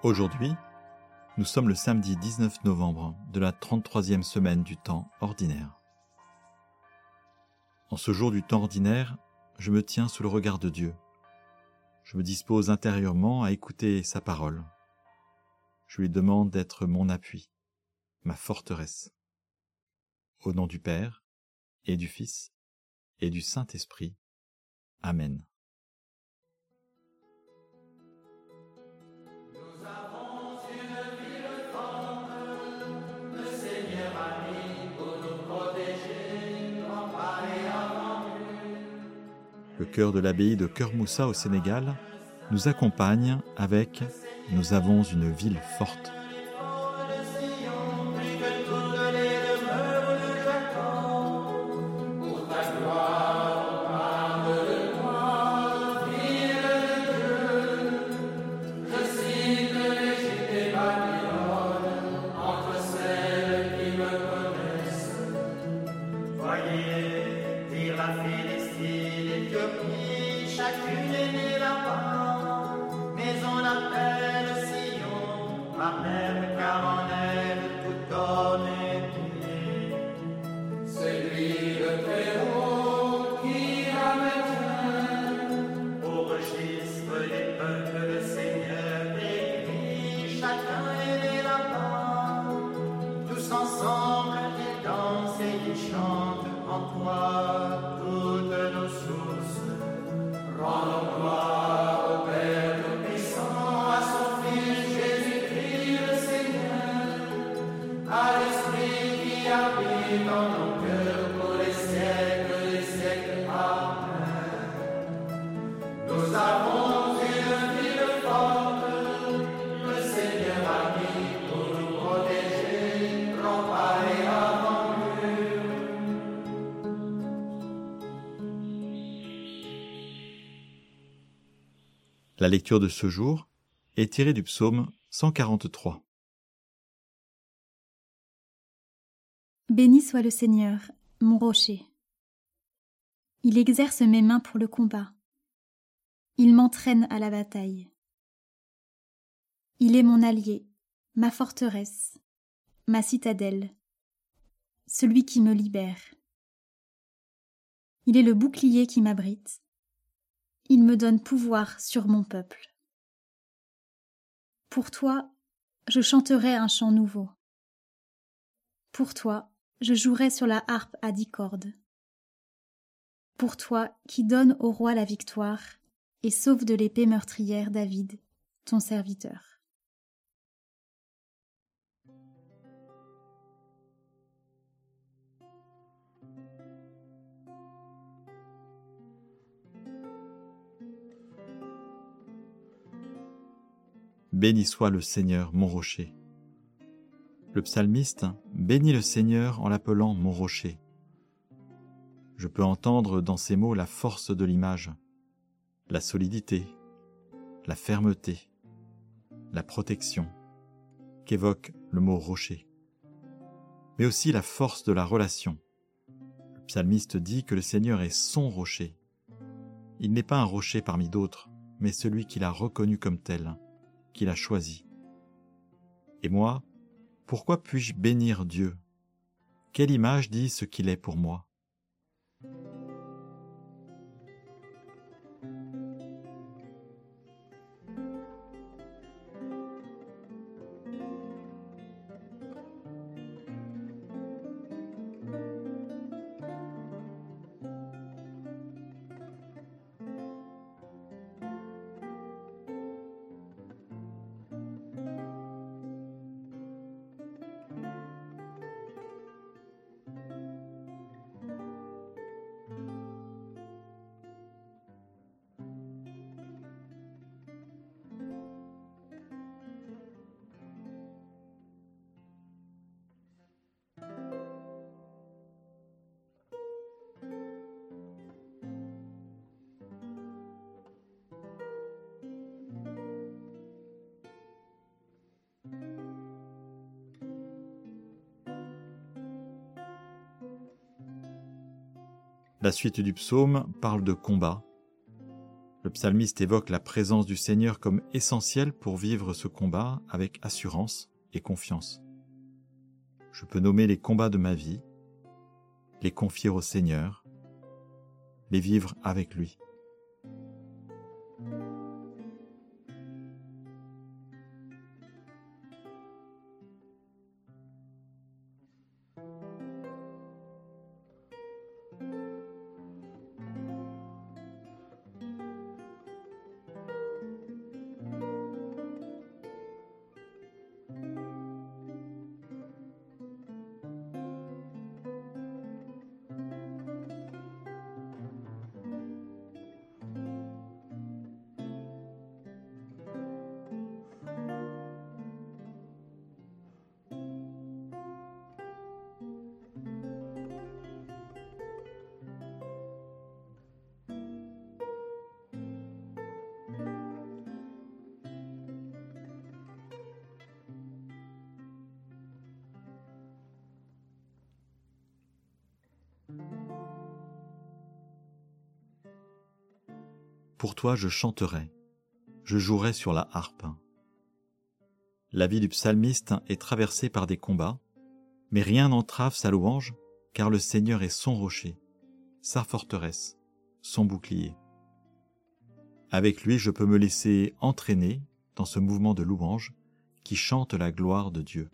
Aujourd'hui, nous sommes le samedi 19 novembre de la 33e semaine du temps ordinaire. En ce jour du temps ordinaire, je me tiens sous le regard de Dieu. Je me dispose intérieurement à écouter sa parole. Je lui demande d'être mon appui, ma forteresse. Au nom du Père, et du Fils, et du Saint-Esprit. Amen. Le chœur de l'abbaye de Cœur Moussa au Sénégal nous accompagne avec « Nous avons une ville forte ». Chacune est née là-bas, mais on appelle Sion la même, car en elle tout homme est né. C'est lui le Très-Haut qui ramène au registre des peuples le Seigneur écrit. Chacun est né là-bas, tous ensemble ils dansent et ils chantent en toi toutes nos sources. Rendons gloire au Père Tout-Puissant, à son Fils Jésus-Christ le Seigneur, à l'Esprit qui habite dans nos cœurs pour les siècles. Amen. Nous avons une ville forte, le Seigneur a mis pour nous protéger, rempart et avant-mur. La lecture de ce jour est tirée du psaume 143. Béni soit le Seigneur, mon rocher. Il exerce mes mains pour le combat. Il m'entraîne à la bataille. Il est mon allié, ma forteresse, ma citadelle, celui qui me libère. Il est le bouclier qui m'abrite. Il me donne pouvoir sur mon peuple. Pour toi, je chanterai un chant nouveau. Pour toi, je jouerai sur la harpe à 10 cordes. Pour toi, qui donne au roi la victoire et sauve de l'épée meurtrière David, ton serviteur. Béni soit le Seigneur, mon rocher. Le psalmiste bénit le Seigneur en l'appelant mon rocher. Je peux entendre dans ces mots la force de l'image, la solidité, la fermeté, la protection qu'évoque le mot rocher, mais aussi la force de la relation. Le psalmiste dit que le Seigneur est son rocher. Il n'est pas un rocher parmi d'autres, mais celui qu'il a reconnu comme tel, qu'il a choisi. Et moi, pourquoi puis-je bénir Dieu? Quelle image dit ce qu'il est pour moi? La suite du psaume parle de combat. Le psalmiste évoque la présence du Seigneur comme essentielle pour vivre ce combat avec assurance et confiance. Je peux nommer les combats de ma vie, les confier au Seigneur, les vivre avec lui. Pour toi je chanterai, je jouerai sur la harpe. La vie du psalmiste est traversée par des combats, mais rien n'entrave sa louange, car le Seigneur est son rocher, sa forteresse, son bouclier. Avec lui, je peux me laisser entraîner dans ce mouvement de louange qui chante la gloire de Dieu.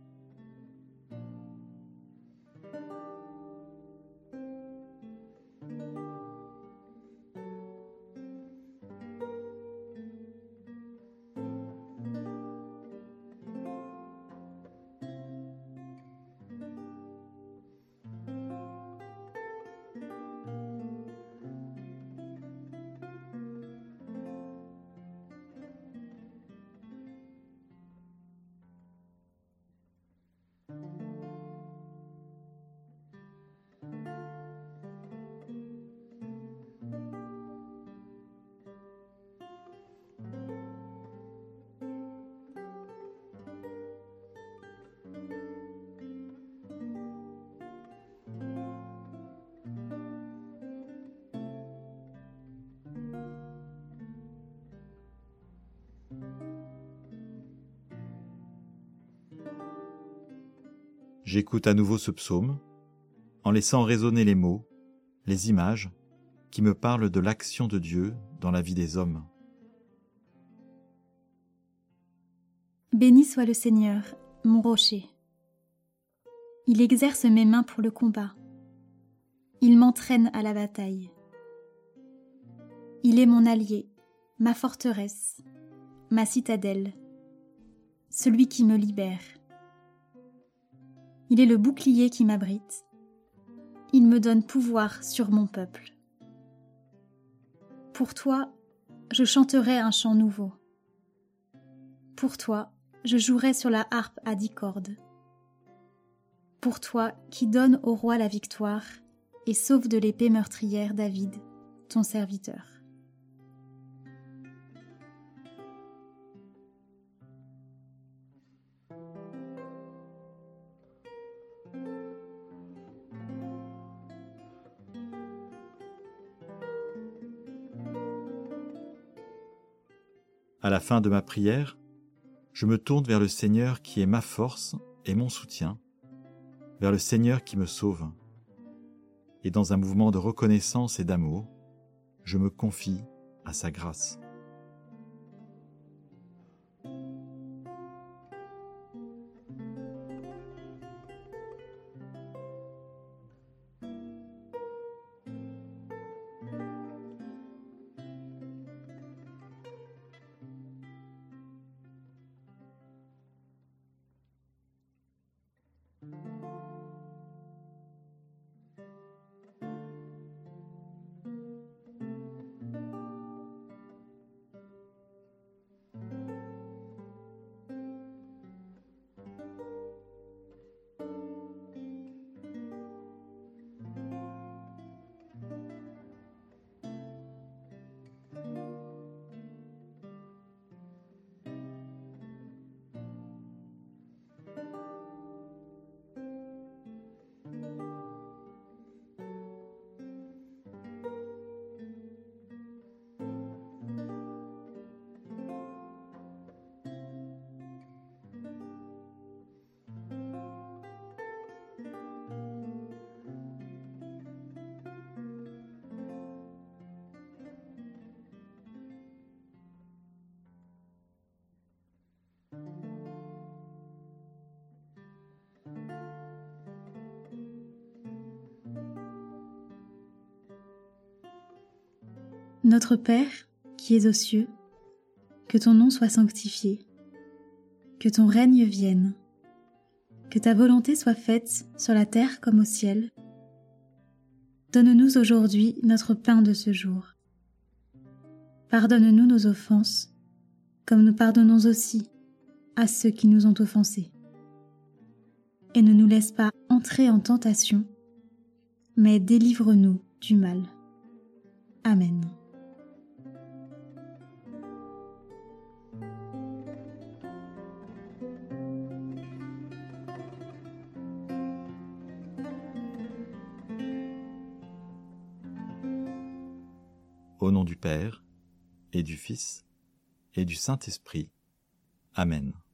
J'écoute à nouveau ce psaume, en laissant résonner les mots, les images, qui me parlent de l'action de Dieu dans la vie des hommes. Béni soit le Seigneur, mon rocher. Il exerce mes mains pour le combat. Il m'entraîne à la bataille. Il est mon allié, ma forteresse, ma citadelle, celui qui me libère. Il est le bouclier qui m'abrite. Il me donne pouvoir sur mon peuple. Pour toi, je chanterai un chant nouveau. Pour toi, je jouerai sur la harpe à 10 cordes. Pour toi, qui donne au roi la victoire et sauve de l'épée meurtrière David, ton serviteur. À la fin de ma prière, je me tourne vers le Seigneur qui est ma force et mon soutien, vers le Seigneur qui me sauve. Et dans un mouvement de reconnaissance et d'amour, je me confie à sa grâce. Notre Père, qui es aux cieux, que ton nom soit sanctifié, que ton règne vienne, que ta volonté soit faite sur la terre comme au ciel. Donne-nous aujourd'hui notre pain de ce jour. Pardonne-nous nos offenses, comme nous pardonnons aussi à ceux qui nous ont offensés. Et ne nous laisse pas entrer en tentation, mais délivre-nous du mal. Amen. Au nom du Père, et du Fils, et du Saint-Esprit. Amen.